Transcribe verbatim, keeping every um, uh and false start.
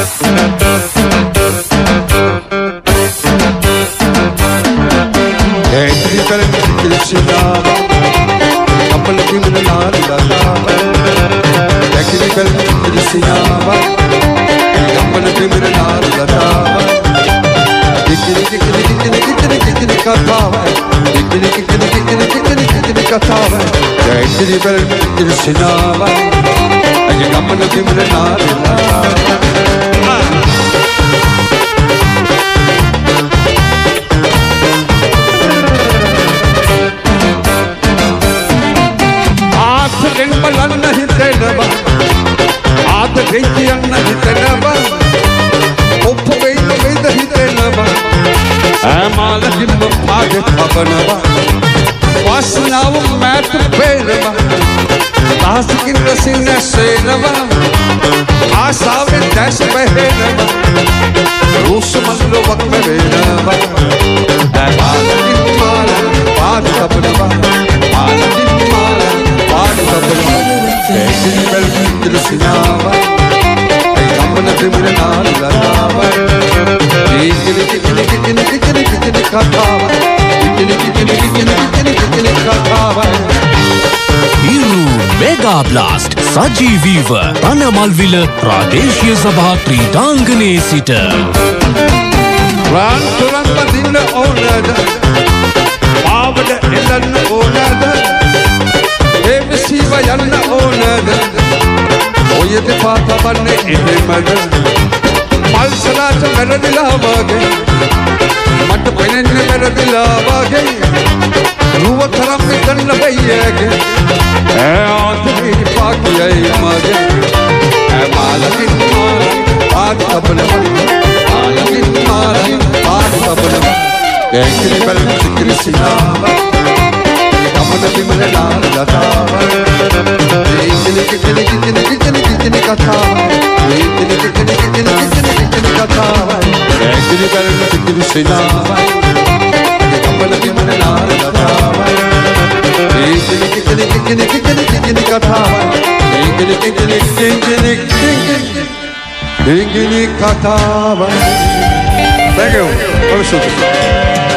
Blast සජීවීව Thanamalwila ප්‍රාදේශීය සභා ක්‍රීඩාංගණයේ සිට රන් තුරන් බදින්න ඕනද ආවද එළන්න ඕනද එවිසිව යන්න ඕනද ඔය දෙපා තබන්නේ එහෙමද මල්සලාට වැරදිලා වගේ මට පෙනෙන්නේ වැරදිලා වගේ රුව තරම් ගන්න බයියගේ ආතේ පාකියයි මගේ මාලකින් පාත් තබනවා මාලකින් මාලකින් පාත් තබනවා ඒකිලි බල සිකිරි සිනාව ගමන බිමන නාල ලතාව ඒකිලි කිකිලි කිකිලි කිකිලි කිකිලි කතාව ඒකිලි කිකිලි කිකිලි කිකිලි කිකිලි කතාව ඒකිලි බල සිකිරි සිනාව ගමන බිමන නාල ලතාව ඒකිලි කිකිලි කිකිලි කිකිලි කිකිලි කතාව ඒකිලි කිකිලි කිකිලි කිකිලි කිකිලි කතාව. Thank you.